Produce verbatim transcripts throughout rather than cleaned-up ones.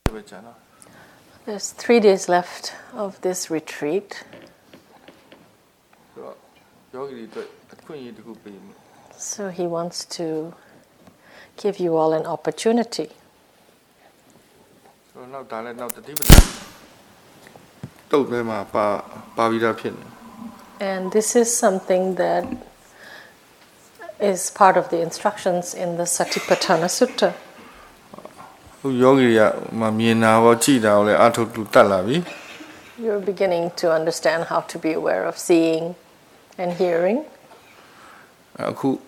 There's three days left of this retreat. So he wants to give you all an opportunity. And this is something that is part of the instructions in the Satipatthana Sutta. You're beginning to understand how to be aware of seeing and hearing. So,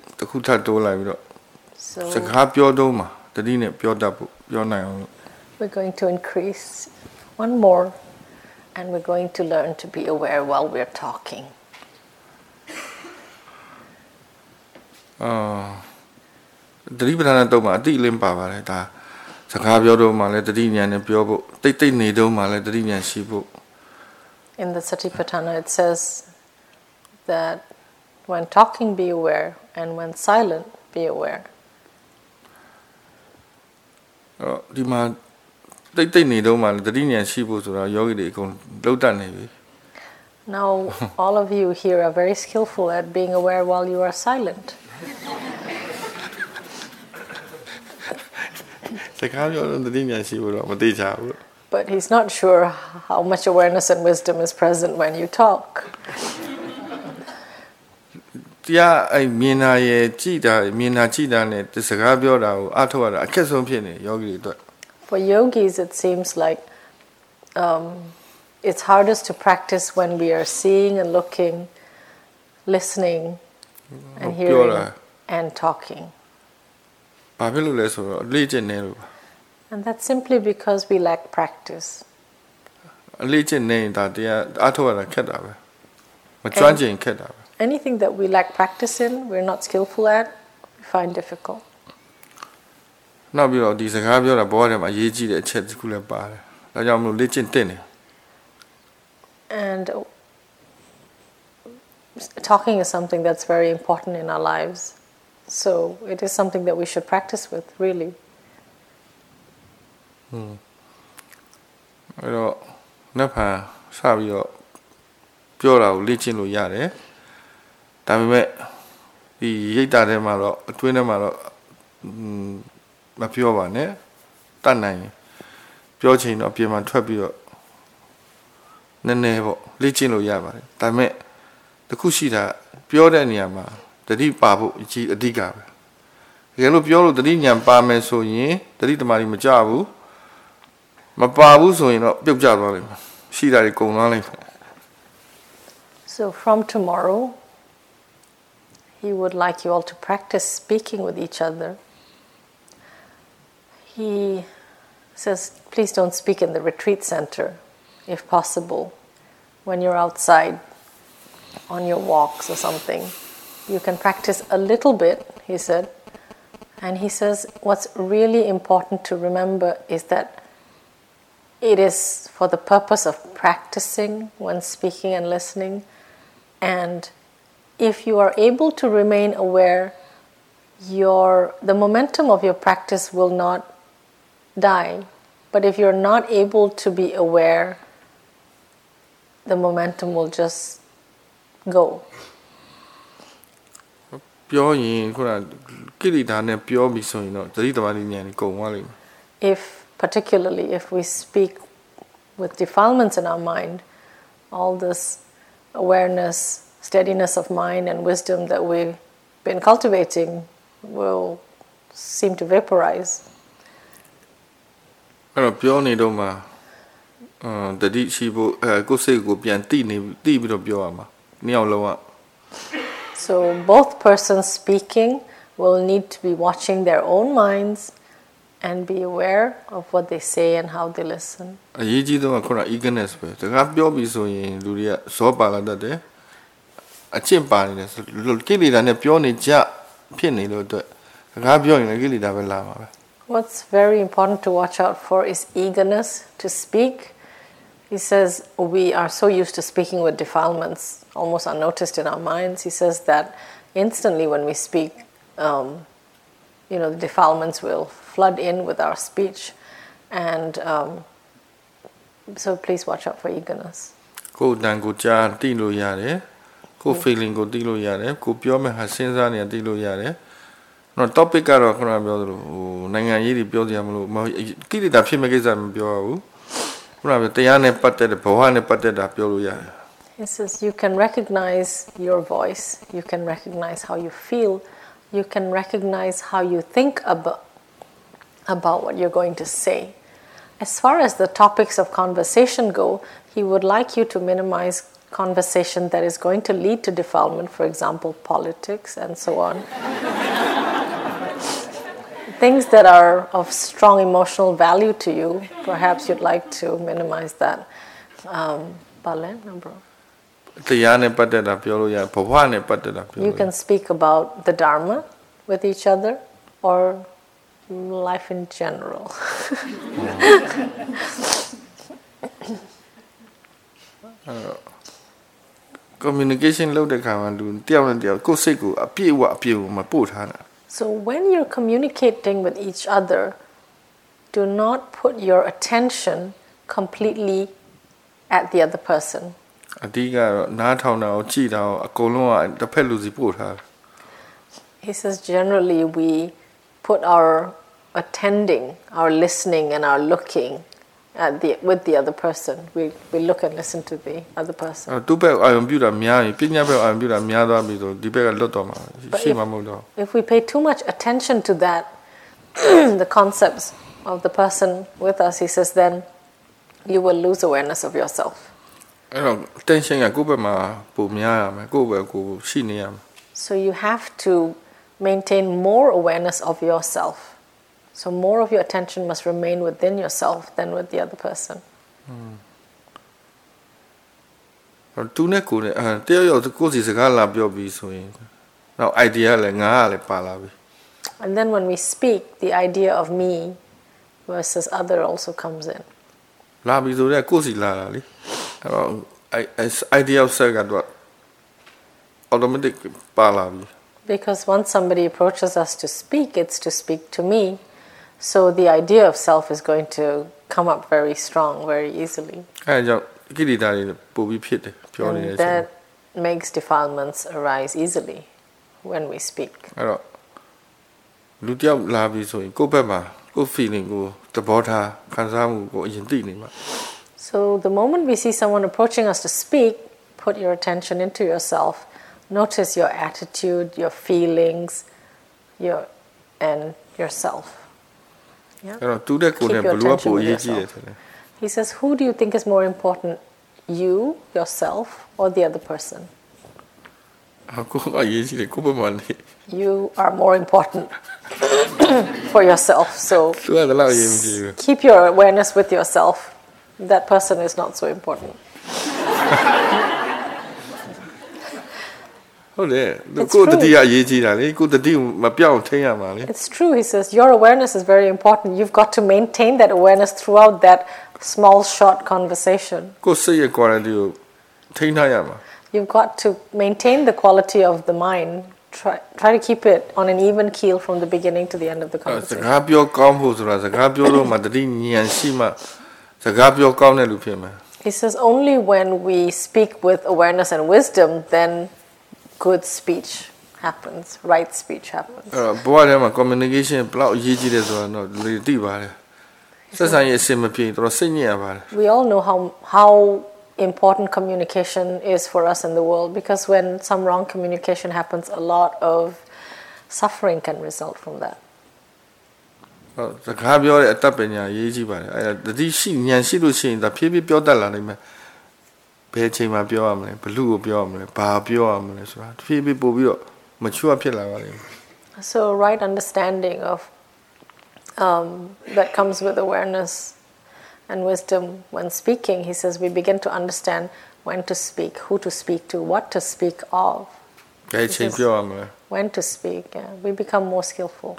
we're going to increase one more, and we're going to learn to be aware while we're talking. Uh, in the Satipatthana it says that when talking be aware, and when silent be aware. Uh, Now, all of you here are very skillful at being aware while you are silent. But he's not sure how much awareness and wisdom is present when you talk. For yogis, it seems like um, it's hardest to practice when we are seeing and looking, listening and hearing and talking. And that's simply because we lack practice. And anything that we lack practice in, we're not skillful at, we find difficult. And talking is something that's very important in our lives. So it is something that we should practice with, really. Hmm. So, napa sabi pure au lichin lo yare. Dame the yita de malo, twin de malo, ma pure one, eh? Tanai. Pure chain of Piema Trabio. Nene lichin lo yaba. Dame the Kushida, pure and yama, the deep babu, a digger. Yellow pure the Linyam Pame so ye, the little Mari Majabu. So from tomorrow, he would like you all to practice speaking with each other. He says, please don't speak in the retreat center, if possible. When you're outside, on your walks or something, you can practice a little bit, he said. And he says, what's really important to remember is that it is for the purpose of practicing when speaking and listening. And if you are able to remain aware, your the momentum of your practice will not die. But if you're not able to be aware, the momentum will just go. If Particularly if we speak with defilements in our mind, all this awareness, steadiness of mind and wisdom that we've been cultivating will seem to vaporize. So both persons speaking will need to be watching their own minds and be aware of what they say and how they listen. What's very important to watch out for is eagerness to speak. He says we are so used to speaking with defilements, almost unnoticed in our minds. He says that instantly when we speak, um, you know, the defilements will flood in with our speech. And um, so please watch out for eagerness. ကိုယ်တန်ကိုကြားသိလို့ရတယ်ကိုယ် feeling ကိုသိလို့ရတယ်ကိုယ်ပြောမဲ့ဟာစဉ်းစားနေသိလို့ရတယ်နော် topic ကတော့ခုနပြောသလိုဟိုနိုင်ငံရေးတွေပြောကြရမလို့ကိလေသာဖြစ်မဲ့ကိစ္စမပြောဘူးခုနပြောတရားနဲ့ပတ်သက်တဲ့ဘဝနဲ့ပတ်သက်တာပြောလို့ရတယ် He says you can recognize your voice, you can recognize how you feel, you can recognize how you think about about what you're going to say. As far as the topics of conversation go, he would like you to minimize conversation that is going to lead to defilement, for example, politics and so on. Things that are of strong emotional value to you, perhaps you'd like to minimize that. Um, bro. You can speak about the Dharma with each other or life in general. uh, communication လုပ်တဲ့ခါမှာလူတယောက်နဲ့တယောက်ကိုယ်စိတ်ကိုအပြည့်အဝအပြည့်ကိုမပို့ထားတာ So when you're communicating with each other, do not put your attention completely at the other person. အဓိကတော့နားထောင်တာကိုကြည့်တာကိုအကုန်လုံးကတစ်ဖက်လူစီပို့ထားတယ် He says generally we put our attending, our listening and our looking at the with the other person. We we look and listen to the other person. သူ့ဘက်အာရုံပြုတာများရင်ပညာဘက်အာရုံပြုတာများသွားပြီဆိုဒီဘက်ကလွတ်တော့မှာရှိမှာမဟုတ်တော့ If we pay too much attention to that the concepts of the person with us, he says, then you will lose awareness of yourself. အဲ့တော့ tension ကကိုယ့်ဘက်မှာပုံများရမယ်ကိုယ့်ဘက်ကိုရှိနေရမယ် So you have to maintain more awareness of yourself. So more of your attention must remain within yourself than with the other person. သူနဲ့ကိုယ်နဲ့အဲတယောက်ယောက်ကိုယ်စီစကားလာပြောပြီးဆိုရင်နောက် idea လည်းငါကလည်းပါလာပြီ And then when we speak, the idea of me versus other also comes in. လာပြီဆိုတော့ကိုယ်စီလာတာလေအဲ့တော့ idea ဆက်ကတော့ automatic ပါလာပြီ Because once somebody approaches us to speak, it's to speak to me. So the idea of self is going to come up very strong, very easily. And that makes defilements arise easily when we speak. So the moment we see someone approaching us to speak, put your attention into yourself. Notice your attitude, your feelings, your and yourself. Yeah? Keep your attention with yourself. He says, who do you think is more important, you, yourself, or the other person? You are more important for yourself. So keep your awareness with yourself. That person is not so important. It's true. It's true, he says. Your awareness is very important. You've got to maintain that awareness throughout that small, short conversation. You've got to maintain the quality of the mind. Try, try to keep it on an even keel from the beginning to the end of the conversation. He says only when we speak with awareness and wisdom, then good speech happens, right speech happens. We all know how how important communication is for us in the world, because when some wrong communication happens, a lot of suffering can result from that. So right understanding of um, that comes with awareness and wisdom when speaking. He says we begin to understand when to speak, who to speak to, what to speak of. When to speak, yeah. We become more skillful.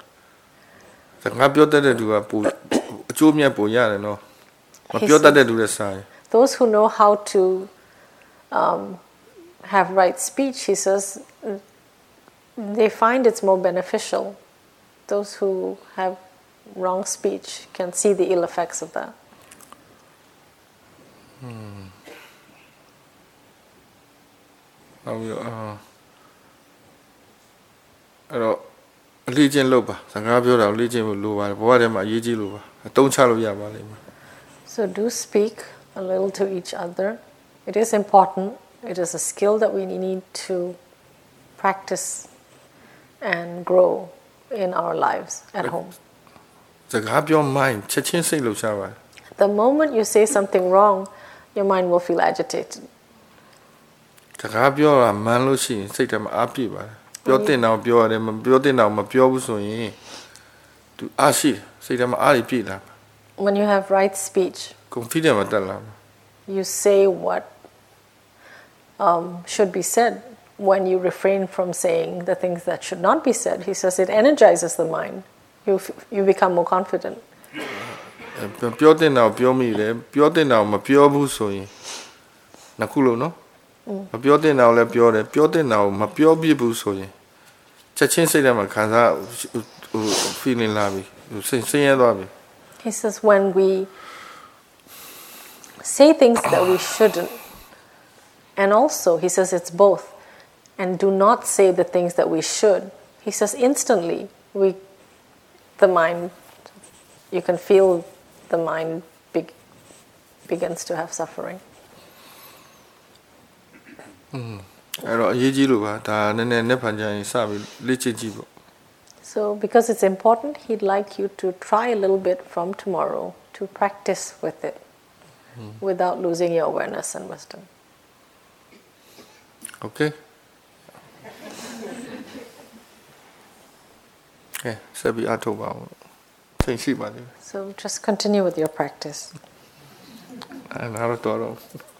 Those who know how to um, have right speech, he says, they find it's more beneficial. Those who have wrong speech can see the ill effects of that. Hmm. How you uh အဲ့တော့အလေးချင်းလုပ်ပါစကားပြောတာကိုလေ့ကျင့်ဖို့လိုပါတယ်ဘဝထဲမှာအရေးကြီးလို့ပါအသုံးချလို့ရပါလိမ့်မယ် So do speak a little to each other. It is important. It is a skill that we need to practice and grow in our lives at home. စကားပြောမှချက်ချင်းစိတ်လှုပ်ရှားပါတယ် The moment you say something wrong, your mind will feel agitated. စကားပြောတာမှန်လို့ရှိရင်စိတ်ထဲမှာအားပြည့်ပါတယ်ပြောတဲ့နောက်ပြောရတယ်မပြောတဲ့နောက်မပြောဘူးဆိုရင်သူအားရှိစိတ်ထဲမှာအားပြည့်လာ When you have right speech, confidence မတက်လာ you say what um, should be said when you refrain from saying the things that should not be said. He says it energizes the mind. You you become more confident. ပြောတဲ့နောက်ပြောမိတယ်ပြောတဲ့နောက်မပြောဘူးဆိုရင်နှစ်ခုလုံးနော်မပြောတဲ့နောက်လည်းပြောတယ်ပြောတဲ့နောက်မပြောပြဘူးဆိုရင်ချက်ချင်းစိတ်ထဲမှာခံစားဟို feeling လာပြီစိတ်ဆင်းရဲသွားပြီ He says when we say things that we shouldn't, and also he says it's both, and do not say the things that we should. He says instantly we the mind you can feel the mind big, begins to have suffering. အဲ့တော့အရေးကြီးလို့ပါဒါနည်းနည်းနဲ့ဖန်ကြရင်စပြီးလေ့ကျင့်ကြည့်ပေါ့ So because it's important, he'd like you to try a little bit from tomorrow to practice with it mm. without losing your awareness and wisdom. Okay. Okay,ဆက်ပြီးအထောက်ပါအောင်သိရှိပါလိမ့် So just continue with your practice. And how to